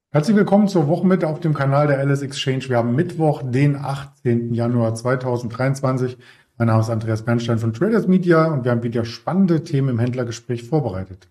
Herzlich willkommen zur Wochenmitte auf dem Kanal der LS Exchange. Wir haben Mittwoch, den 18. Januar 2023. Mein Name ist Andreas Bernstein von Traders Media und wir haben wieder spannende Themen im Händlergespräch vorbereitet.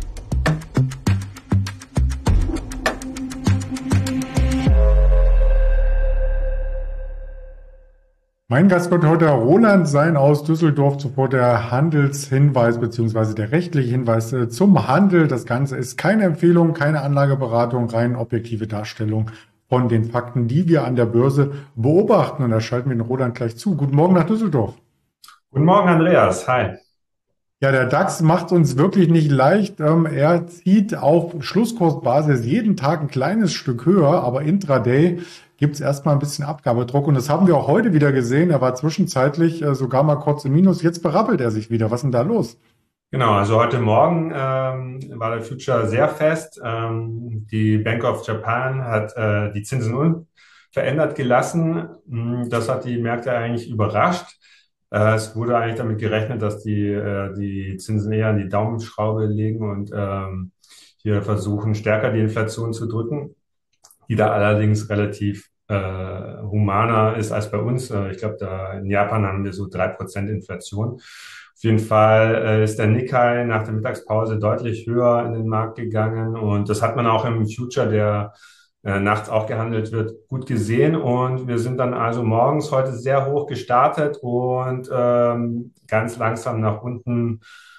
Mein Gast wird heute Roland sein aus Düsseldorf, zuvor der Handelshinweis bzw. der rechtliche Hinweis zum Handel. Das Ganze ist keine Empfehlung, keine Anlageberatung, rein objektive Darstellung von den Fakten, die wir an der Börse beobachten. Und da schalten wir den Roland gleich zu. Guten Morgen nach Düsseldorf. Guten Morgen, Andreas. Hi. Ja, der DAX macht uns wirklich nicht leicht. Er zieht auf Schlusskursbasis jeden Tag ein kleines Stück höher, aber intraday gibt es erstmal ein bisschen Abgabedruck. Und das haben wir auch heute wieder gesehen. Er war zwischenzeitlich sogar mal kurz im Minus. Jetzt berappelt er sich wieder. Was ist denn da los? Genau, also heute Morgen war der Future sehr fest. Die Bank of Japan hat die Zinsen unverändert gelassen. Das hat die Märkte eigentlich überrascht. Es wurde eigentlich damit gerechnet, dass die Zinsen eher an die Daumenschraube legen und hier versuchen, stärker die Inflation zu drücken, die da allerdings relativ humaner ist als bei uns. Ich glaube, da in Japan haben wir so 3% Inflation. Auf jeden Fall ist der Nikkei nach der Mittagspause deutlich höher in den Markt gegangen und das hat man auch im Future, der nachts auch gehandelt wird, gut gesehen. Und wir sind dann also morgens heute sehr hoch gestartet und ganz langsam nach unten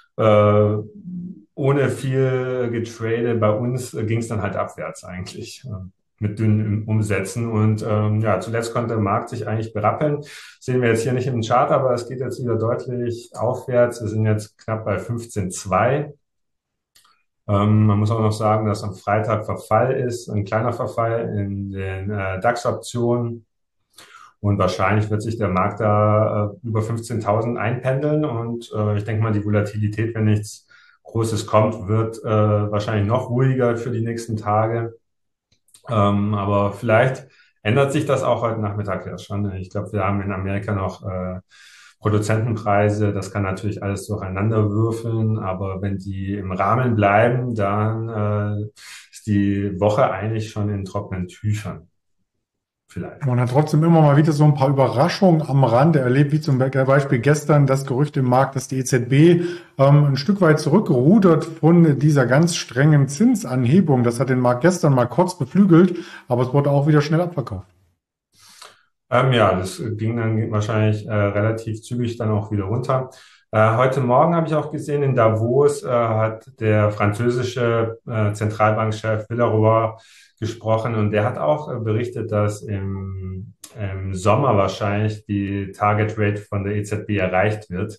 ohne viel getradet. Bei uns ging es dann halt abwärts eigentlich. Mit dünnen Umsätzen. Und ja, zuletzt konnte der Markt sich eigentlich berappeln. Sehen wir jetzt hier nicht im Chart, aber es geht jetzt wieder deutlich aufwärts. Wir sind jetzt knapp bei 15,2. Man muss auch noch sagen, dass am Freitag Verfall ist, ein kleiner Verfall in den DAX-Optionen. Und wahrscheinlich wird sich der Markt da über 15.000 einpendeln. Und ich denke mal, die Volatilität, wenn nichts Großes kommt, wird wahrscheinlich noch ruhiger für die nächsten Tage. Aber vielleicht ändert sich das auch heute Nachmittag ja schon. Ich glaube, wir haben in Amerika noch Produzentenpreise. Das kann natürlich alles durcheinander würfeln. Aber wenn die im Rahmen bleiben, dann ist die Woche eigentlich schon in trockenen Tüchern. Vielleicht. Man hat trotzdem immer mal wieder so ein paar Überraschungen am Rande erlebt, wie zum Beispiel gestern das Gerücht im Markt, dass die EZB ein Stück weit zurückgerudert von dieser ganz strengen Zinsanhebung. Das hat den Markt gestern mal kurz beflügelt, aber es wurde auch wieder schnell abverkauft. Ja, das ging dann wahrscheinlich relativ zügig dann auch wieder runter. Heute Morgen habe ich auch gesehen, in Davos hat der französische Zentralbankchef Villeroy gesprochen und der hat auch berichtet, dass im Sommer wahrscheinlich die Target Rate von der EZB erreicht wird.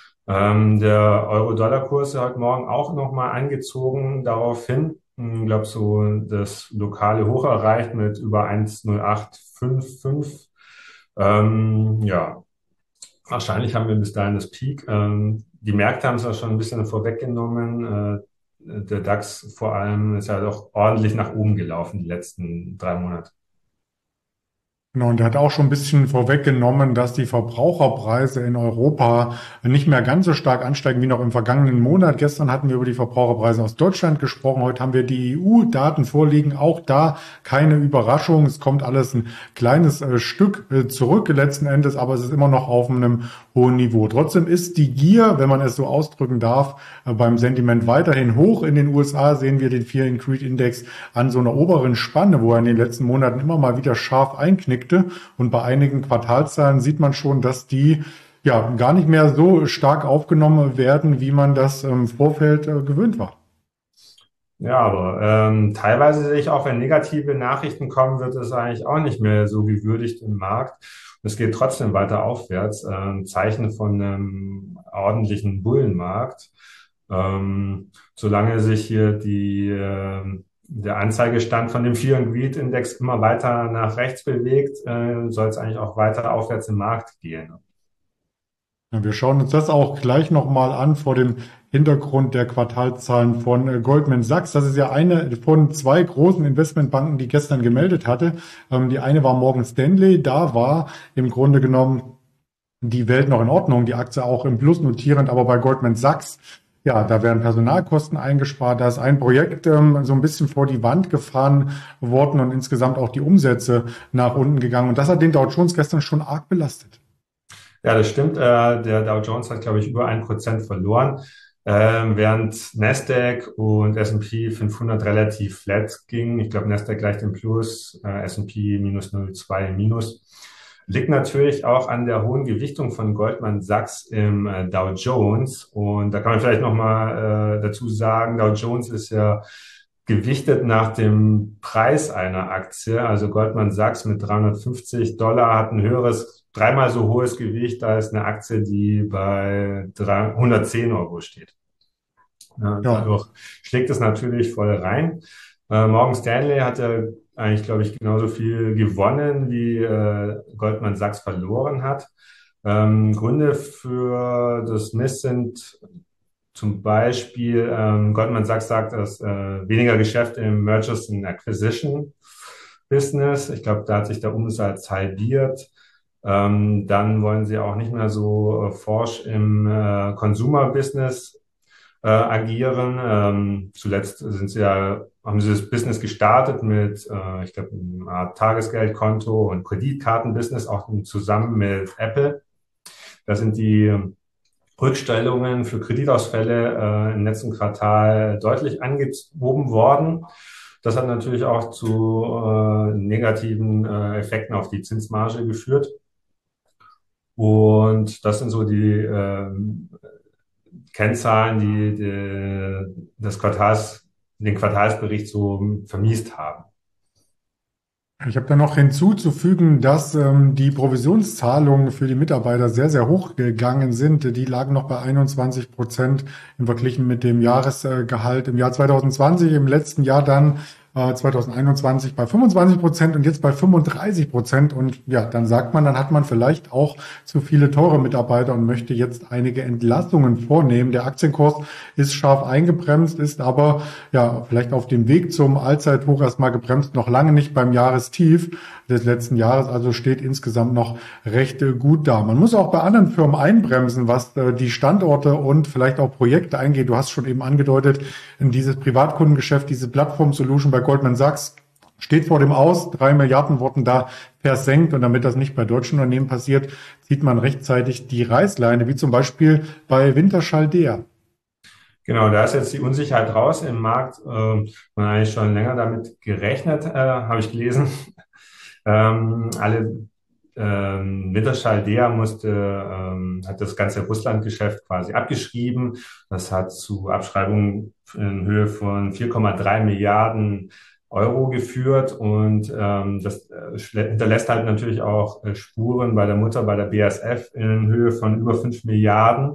Der Euro-Dollar-Kurs ist heute Morgen auch nochmal angezogen daraufhin. Ich glaube, so das lokale Hoch erreicht mit über 1,0855. Ja, wahrscheinlich haben wir bis dahin das Peak. Die Märkte haben es ja schon ein bisschen vorweggenommen. Der DAX vor allem ist ja doch ordentlich nach oben gelaufen die letzten 3 Monate. Genau, und er hat auch schon ein bisschen vorweggenommen, dass die Verbraucherpreise in Europa nicht mehr ganz so stark ansteigen wie noch im vergangenen Monat. Gestern hatten wir über die Verbraucherpreise aus Deutschland gesprochen. Heute haben wir die EU-Daten vorliegen. Auch da keine Überraschung. Es kommt alles ein kleines Stück zurück letzten Endes, aber es ist immer noch auf einem hohen Niveau. Trotzdem ist die Gier, wenn man es so ausdrücken darf, beim Sentiment weiterhin hoch. In den USA sehen wir den Fear and Greed Index an so einer oberen Spanne, wo er in den letzten Monaten immer mal wieder scharf einknickt. Und bei einigen Quartalszahlen sieht man schon, dass die ja gar nicht mehr so stark aufgenommen werden, wie man das im Vorfeld gewöhnt war. Ja, aber teilweise sehe ich auch, wenn negative Nachrichten kommen, wird es eigentlich auch nicht mehr so gewürdigt im Markt. Es geht trotzdem weiter aufwärts. Zeichen von einem ordentlichen Bullenmarkt. Solange sich hier der Anzeigestand von dem Fear and Greed Index immer weiter nach rechts bewegt, soll es eigentlich auch weiter aufwärts im Markt gehen. Ja, wir schauen uns das auch gleich nochmal an vor dem Hintergrund der Quartalzahlen von Goldman Sachs. Das ist ja eine von zwei großen Investmentbanken, die gestern gemeldet hatte. Die eine war Morgan Stanley. Da war im Grunde genommen die Welt noch in Ordnung, die Aktie auch im Plus notierend, aber bei Goldman Sachs Ja, da werden Personalkosten eingespart. Da ist ein Projekt so ein bisschen vor die Wand gefahren worden und insgesamt auch die Umsätze nach unten gegangen. Und das hat den Dow Jones gestern schon arg belastet. Ja, das stimmt. Der Dow Jones hat, glaube ich, über 1% verloren, während Nasdaq und S&P 500 relativ flat gingen. Ich glaube, Nasdaq leicht im Plus, S&P minus 0,2 im Minus. Liegt natürlich auch an der hohen Gewichtung von Goldman Sachs im Dow Jones. Und da kann man vielleicht nochmal dazu sagen, Dow Jones ist ja gewichtet nach dem Preis einer Aktie. Also Goldman Sachs mit $350 hat ein höheres, dreimal so hohes Gewicht als eine Aktie, die bei 110 Euro steht. Ja, Ja, dadurch schlägt es natürlich voll rein. Morgan Stanley hat ja eigentlich, glaube ich, genauso viel gewonnen, wie Goldman Sachs verloren hat. Gründe für das Miss sind zum Beispiel, Goldman Sachs sagt, dass weniger Geschäft im Mergers and Acquisition Business. Ich glaube, da hat sich der Umsatz halbiert. Dann wollen sie auch nicht mehr so forsch im Consumer Business agieren. Zuletzt haben sie das Business gestartet mit, ich glaube, einer Art Tagesgeldkonto und Kreditkartenbusiness, auch zusammen mit Apple. Da sind die Rückstellungen für Kreditausfälle im letzten Quartal deutlich angehoben worden. Das hat natürlich auch zu negativen Effekten auf die Zinsmarge geführt. Und das sind so die Kennzahlen, den Quartalsbericht so vermiest haben. ich habe da noch hinzuzufügen, dass die Provisionszahlungen für die Mitarbeiter sehr, sehr hoch gegangen sind. Die lagen noch bei 21% im Verglichen mit dem Jahresgehalt im Jahr 2020, im letzten Jahr dann 2021 bei 25% und jetzt bei 35%. Und ja, dann sagt man, dann hat man vielleicht auch zu viele teure Mitarbeiter und möchte jetzt einige Entlassungen vornehmen. Der Aktienkurs ist scharf eingebremst, ist aber ja vielleicht auf dem Weg zum Allzeithoch erstmal gebremst, noch lange nicht beim Jahrestief des letzten Jahres, also steht insgesamt noch recht gut da. Man muss auch bei anderen Firmen einbremsen, was die Standorte und vielleicht auch Projekte eingeht. Du hast schon eben angedeutet, in dieses Privatkundengeschäft, diese Plattform-Solution bei Goldman Sachs steht vor dem Aus. 3 Milliarden wurden da versenkt. Und damit das nicht bei deutschen Unternehmen passiert, zieht man rechtzeitig die Reißleine, wie zum Beispiel bei Wintershall Dea. Genau, da ist jetzt die Unsicherheit raus im Markt. Man hat eigentlich schon länger damit gerechnet, habe ich gelesen. Alle Wintershall Dea hat das ganze Russlandgeschäft quasi abgeschrieben. Das hat zu Abschreibungen in Höhe von 4,3 Milliarden Euro geführt und das hinterlässt halt natürlich auch Spuren bei der Mutter, bei der BASF in Höhe von über 5 Milliarden.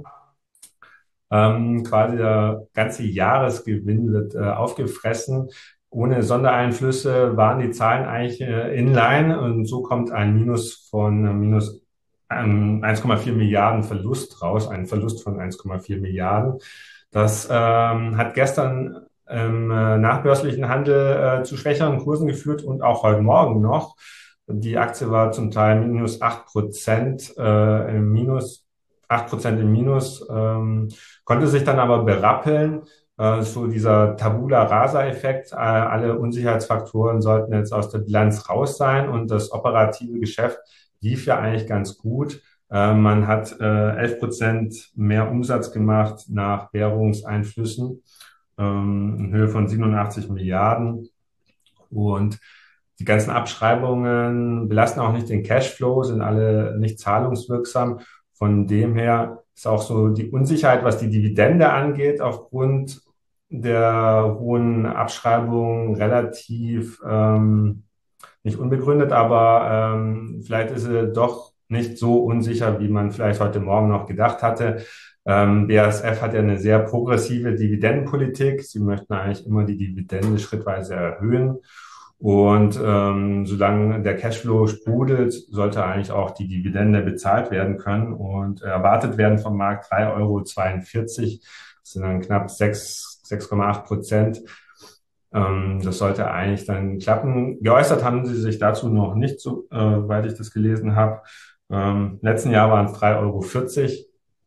Quasi der ganze Jahresgewinn wird aufgefressen. Ohne Sondereinflüsse waren die Zahlen eigentlich inline und so kommt ein Minus von minus 1,4 Milliarden Verlust raus, ein Verlust von 1,4 Milliarden. Das hat gestern im nachbörslichen Handel zu schwächeren Kursen geführt und auch heute Morgen noch. Die Aktie war zum Teil minus 8% im Minus. 8% im Minus, konnte sich dann aber berappeln. So dieser Tabula-Rasa-Effekt, alle Unsicherheitsfaktoren sollten jetzt aus der Bilanz raus sein und das operative Geschäft lief ja eigentlich ganz gut. Man hat 11% mehr Umsatz gemacht nach Währungseinflüssen in Höhe von 87 Milliarden. Und die ganzen Abschreibungen belasten auch nicht den Cashflow, sind alle nicht zahlungswirksam. Von dem her ist auch so die Unsicherheit, was die Dividende angeht, aufgrund der hohen Abschreibungen relativ nicht unbegründet, aber vielleicht ist sie doch nicht so unsicher, wie man vielleicht heute Morgen noch gedacht hatte. BASF hat ja eine sehr progressive Dividendenpolitik. Sie möchten eigentlich immer die Dividende schrittweise erhöhen. Und solange der Cashflow sprudelt, sollte eigentlich auch die Dividende bezahlt werden können und erwartet werden vom Markt 3,42 Euro. Das sind dann knapp 6,8%. Das sollte eigentlich dann klappen. Geäußert haben sie sich dazu noch nicht, so weit ich das gelesen habe. Letzten Jahr waren es 3,40 Euro.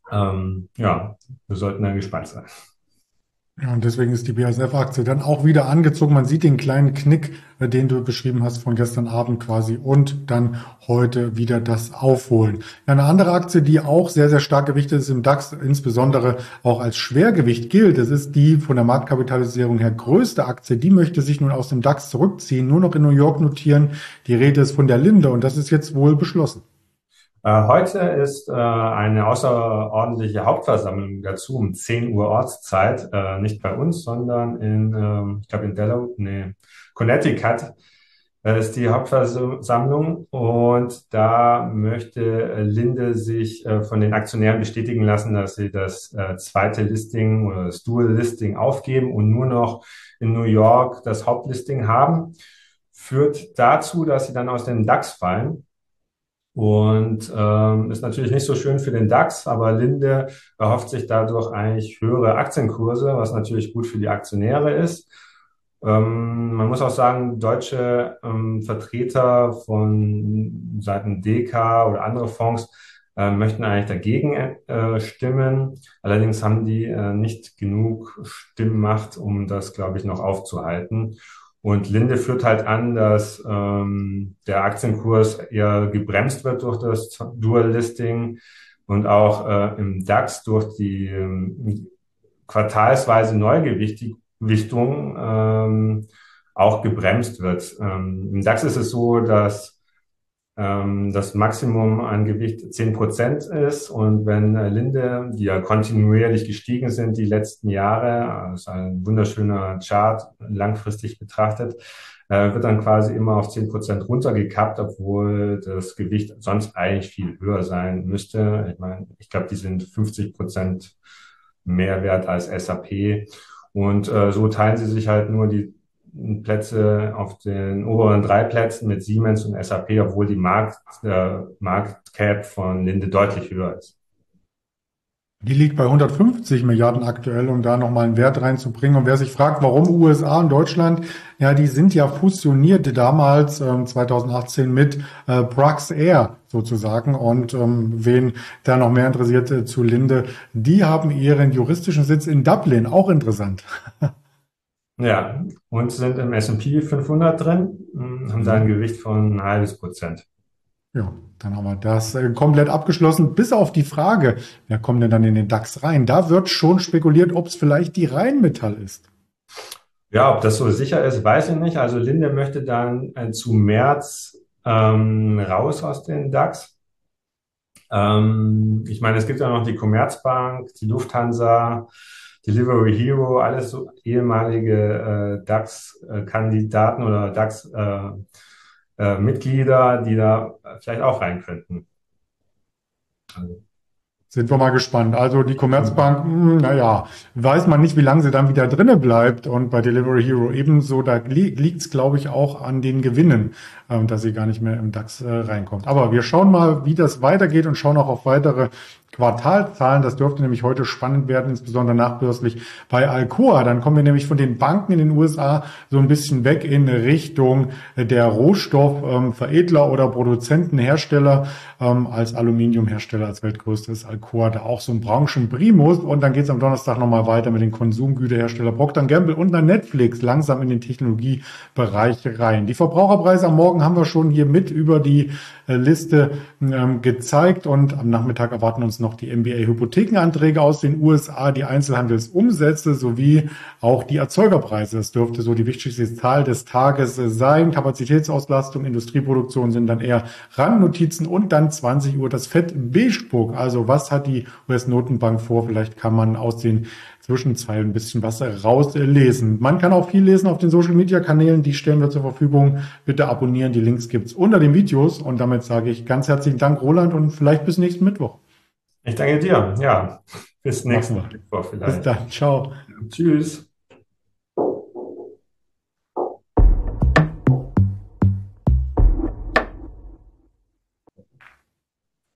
Ja, wir sollten dann gespannt sein. Ja, und deswegen ist die BASF-Aktie dann auch wieder angezogen. Man sieht den kleinen Knick, den du beschrieben hast von gestern Abend quasi und dann heute wieder das Aufholen. Ja, eine andere Aktie, die auch sehr, sehr stark gewichtet ist im DAX, insbesondere auch als Schwergewicht gilt, das ist die von der Marktkapitalisierung her größte Aktie. Die möchte sich nun aus dem DAX zurückziehen, nur noch in New York notieren. Die Rede ist von der Linde und das ist jetzt wohl beschlossen. Heute ist eine außerordentliche Hauptversammlung dazu um 10 Uhr Ortszeit, nicht bei uns, sondern ich glaube in Delaware, nee, Connecticut ist die Hauptversammlung und da möchte Linde sich von den Aktionären bestätigen lassen, dass sie das zweite Listing oder das Dual Listing aufgeben und nur noch in New York das Hauptlisting haben. Führt dazu, dass sie dann aus dem DAX fallen. Und ist natürlich nicht so schön für den DAX, aber Linde erhofft sich dadurch eigentlich höhere Aktienkurse, was natürlich gut für die Aktionäre ist. Man muss auch sagen, deutsche Vertreter von Seiten DK oder andere Fonds möchten eigentlich dagegen stimmen. Allerdings haben die nicht genug Stimmmacht, um das, glaube ich, noch aufzuhalten. Und Linde führt halt an, dass der Aktienkurs eher gebremst wird durch das Dual Listing und auch im DAX durch die quartalsweise Neugewichtung auch gebremst wird. Im DAX ist es so, dass das Maximum an Gewicht 10% ist. Und wenn Linde, die ja kontinuierlich gestiegen sind die letzten Jahre, das ist ein wunderschöner Chart, langfristig betrachtet, wird dann quasi immer auf 10% runtergekappt, obwohl das Gewicht sonst eigentlich viel höher sein müsste. Ich meine, ich glaube, die sind 50% mehr wert als SAP. Und so teilen sie sich halt nur die Plätze auf den oberen drei Plätzen mit Siemens und SAP, obwohl die Marktcap von Linde deutlich höher ist. Die liegt bei 150 Milliarden aktuell, um da nochmal einen Wert reinzubringen. Und wer sich fragt, warum USA und Deutschland, ja, die sind ja fusioniert damals 2018 mit Praxair sozusagen. Und wen da noch mehr interessiert zu Linde, die haben ihren juristischen Sitz in Dublin. Auch interessant. Ja, und sind im S&P 500 drin, haben da ein Gewicht von ein halbes Prozent. Ja, dann haben wir das komplett abgeschlossen, bis auf die Frage, wer kommt denn dann in den DAX rein? Da wird schon spekuliert, ob es vielleicht die Rheinmetall ist. Ja, ob das so sicher ist, weiß ich nicht. Also Linde möchte dann zu März raus aus den DAX. Ich meine, es gibt ja noch die Commerzbank, die Lufthansa, Delivery Hero, alles so ehemalige DAX-Kandidaten oder DAX-Mitglieder, die da vielleicht auch rein könnten. Also, Sind wir mal gespannt. Also die Commerzbank, naja, weiß man nicht, wie lange sie dann wieder drinne bleibt. Und bei Delivery Hero ebenso, da liegt es, glaube ich, auch an den Gewinnen, dass sie gar nicht mehr im DAX reinkommt. Aber wir schauen mal, wie das weitergeht und schauen auch auf weitere Quartalzahlen. Das dürfte nämlich heute spannend werden, insbesondere nachbörslich bei Alcoa. Dann kommen wir nämlich von den Banken in den USA so ein bisschen weg in Richtung der Rohstoffveredler oder Produzentenhersteller. Als Aluminiumhersteller, als weltgrößtes Alcoa, da auch so ein Branchenprimus. Und dann geht es am Donnerstag nochmal weiter mit den Konsumgüterhersteller Procter Gamble und dann Netflix langsam in den Technologiebereich rein. Die Verbraucherpreise am Morgen haben wir schon hier mit über die Liste gezeigt und am Nachmittag erwarten uns noch die MBA-Hypothekenanträge aus den USA, die Einzelhandelsumsätze sowie auch die Erzeugerpreise. Das dürfte so die wichtigste Zahl des Tages sein. Kapazitätsauslastung, Industrieproduktion sind dann eher Randnotizen und dann 20 Uhr das Fed-Beige-Book. Also was hat die US-Notenbank vor? Vielleicht kann man aus den Zwischenzeilen ein bisschen was rauslesen. Man kann auch viel lesen auf den Social-Media-Kanälen. Die stellen wir zur Verfügung. Bitte abonnieren. Die Links gibt's unter den Videos. Und damit sage ich ganz herzlichen Dank, Roland, und vielleicht bis nächsten Mittwoch. ich danke dir. Ja, bis Machen nächsten wir. Mittwoch Bis vielleicht. dann. Ciao. Tschüss.